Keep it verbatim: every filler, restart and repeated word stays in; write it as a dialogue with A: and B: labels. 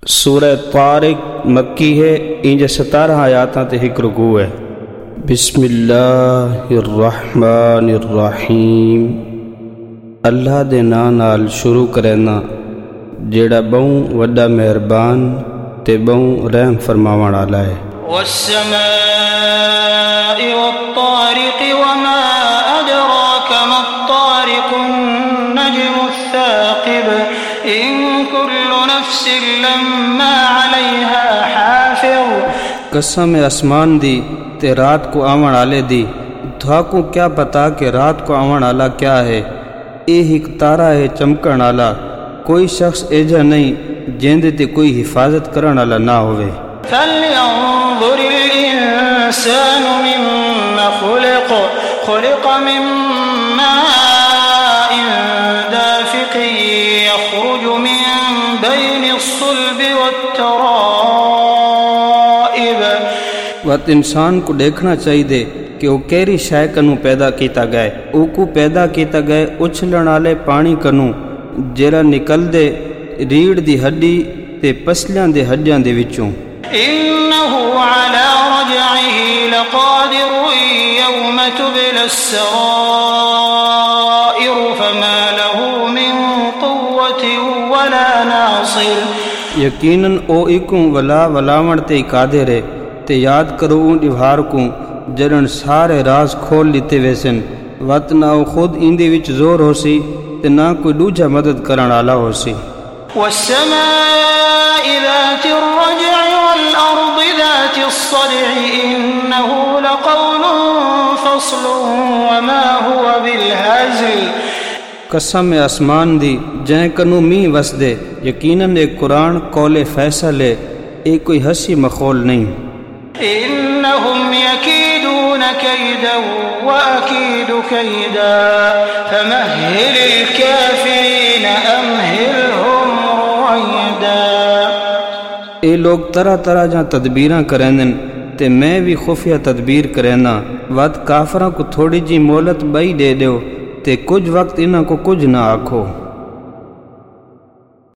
A: سورہ طارق مکی ہے، انج ستارہ آیاتاں تے ایک رکوع ہے۔ بسم اللہ الرحمن الرحیم، اللہ دے ناں نال شروع کرینا جیڑا بہوں وڈا مہربان تے بہوں رحم فرماون والا ہے۔
B: والسماء والطارق وما أدراك ما الطارق النجم الثاقب إن كل نفس لما عليها حافظ۔
A: قسم آسمان دی تے رات کو آون والے دی، تھاکو کیا پتا کہ رات کو آون والا کیا ہے؟ اے ایک تارا ہے چمکن والا، کوئی شخص ایجا نہیں جیندے تے کوئی حفاظت کرن والا نہ ہوئے۔
B: فلينظر الإنسان مما خلق خلق من ماء دافق يخرج من بين الصلب والترائب۔
A: وقت انسان کو دیکھنا چاہیے کہ وہ کیری شے کنوں پیدا کیتا گئے، او کو پیدا کیتا گئے اچھلن والے پانی کنوں جیڑا نکل دے ریڑھ دی ہڈی تے پسلیاں دے ہڈیاں دے وچوں۔
B: إنه على رجعه لقادر يوم تبلى السرائر فما له من قوة ولا ناصر۔
A: یقیناً او اکوں ولا ولاون تے قادر ہے، تے یاد کرو اون ڈھار کو جڑن سارے راز کھول لیتے ویسن، وقت نہ او خود ایندے وچ زور ہو سی تے نہ کوئی دوجا مدد کرن والا ہو سی۔
B: والسماء ذات الرجع والأرض ذات الصدع إنه لقول فصل وما هو بالهزل۔
A: قسم آسمان دی جائیں کنو می وس دے، یقیناً ایک قرآن قول فیصل ہے، ایک کوئی ہنسی مخول نہیں۔
B: إنهم يكيدون كيدا وأكيد كيدا فمهل الكافرين أمهلهم رويدا۔
A: اے لوگ طرح طرح جہاں تدبیراں کریں تے میں بھی خفیہ تدبیر کرینا، وقت کافراں کو تھوڑی جی مہلت بئی دے دیو تے کچھ وقت انہاں کو کچھ نہ آکھو۔